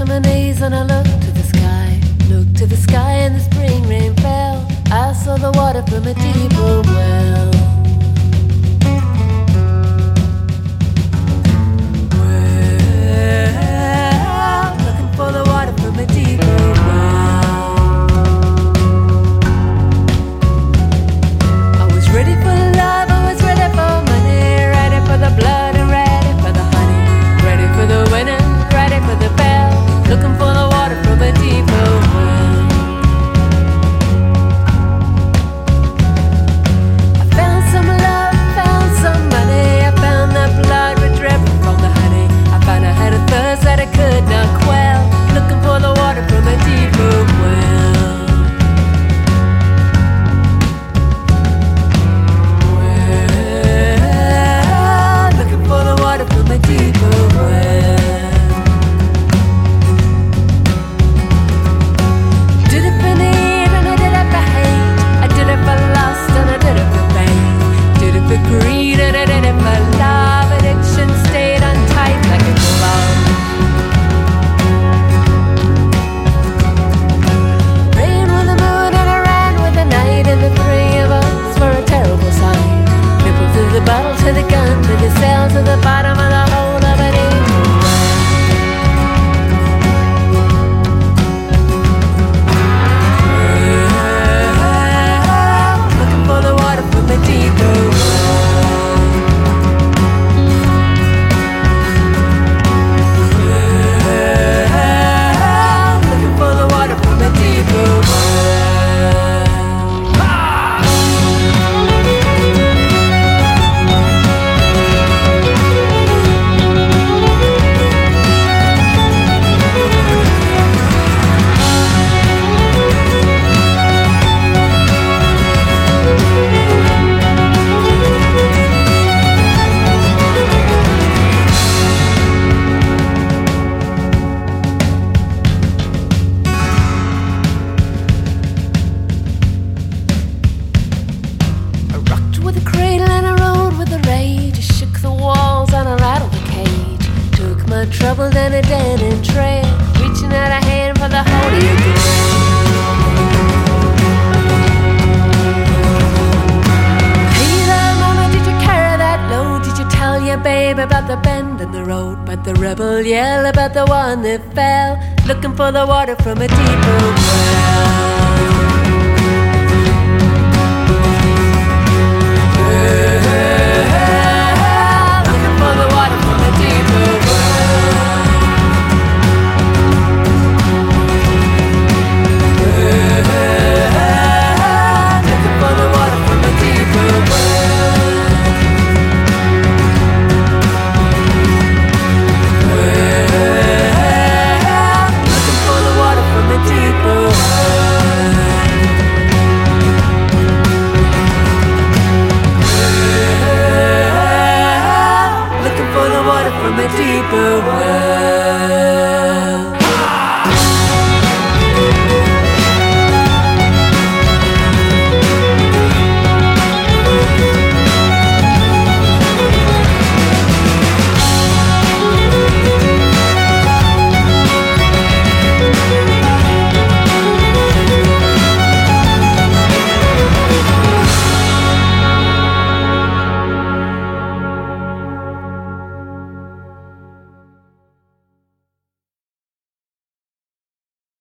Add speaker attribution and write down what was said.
Speaker 1: my knees and I looked to the sky. Looked to the sky and the spring rain fell. I saw the water from a deeper well. Well, looking for the water from a deeper well. I was ready for love, I was ready for money, ready for the blood and ready for the honey, ready for the winning, ready for the bell, looking for the water from a deeper well. I found some love, found some money, I found that blood was dripping from the honey, I found I had a thirst that I could not quell, looking for the water from a deeper well. Well, looking for the water from a deeper well. Did it for need and I did it for hate, I did it for lust and I did it for pain, did it for greed and I did it for love. Addiction stayed on tight like a glove. Ran with the moon and I ran with the night, and the three of us were a terrible sight. Nipple to the bottle, to the gun, to the cell, to the bottom of the hole of an evil well. Looking for the water from a deeper well. Looking for the water from a deeper well. I rocked with the cradle and I rode with the rage. I shook the walls and I rattled the cage. Took my trouble down a dead end trail, reaching out a hand for the holy grail. Hey, that moment, did you carry that load? Did you tell your babe about the bend in the road? But the rebel yell about the one that fell, looking for the water from a deeper well. Looking for the water from a deeper well. Looking for the water from a deeper well. Looking for the water from a deeper well. Looking for the water from a deeper well.